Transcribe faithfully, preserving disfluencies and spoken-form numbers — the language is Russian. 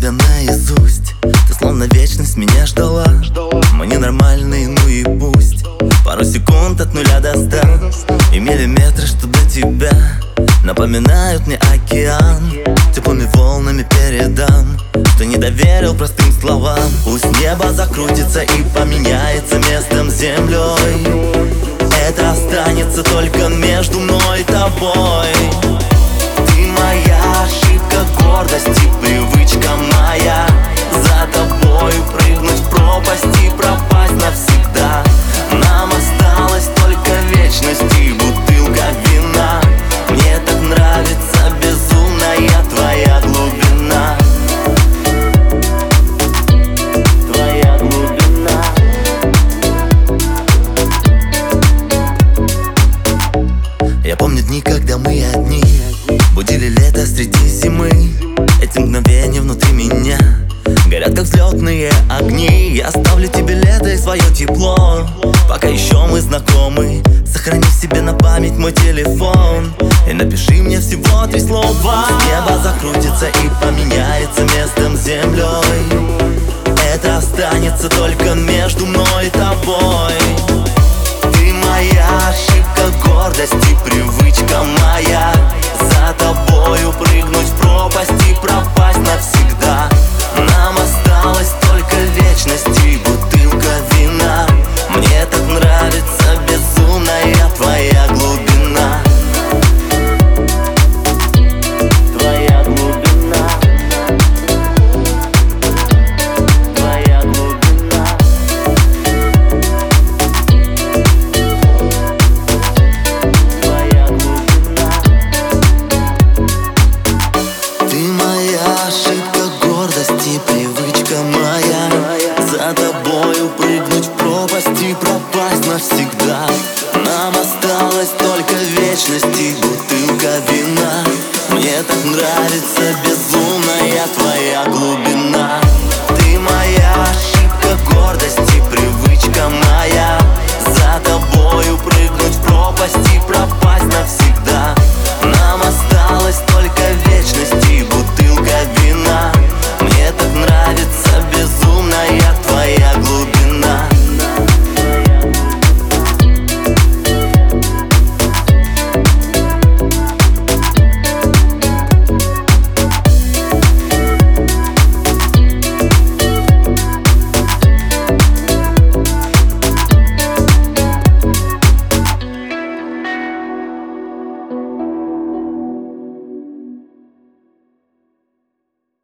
тебя наизусть. Ты словно вечность меня ждала. Мы ненормальные, ну и пусть. Пару секунд от нуля до ста, и миллиметры, что до тебя напоминают мне океан. Теплыми волнами передам, что не доверил простым словам. Пусть небо закрутится и поменяется местом с землей. Это останется только между мной и тобой. Ты моя ошибка, гордость и привычка моя. За тобой прыгнуть в пропасть и пропасть навсегда. Нам осталась только вечность и бутылка вина. Мне так нравится безумная твоя глубина. Твоя глубина. Я помню дни, когда мы одни будили лето среди зимы. Эти мгновения внутри меня горят, как взлетные огни. Я оставлю тебе лето и свое тепло, пока еще мы знакомы. Сохрани в себе на память мой телефон и напиши мне всего три слова. Небо закрутится и поменяется местом с землей. Это останется только между мной и тобой. Ты моя ошибка, гордость и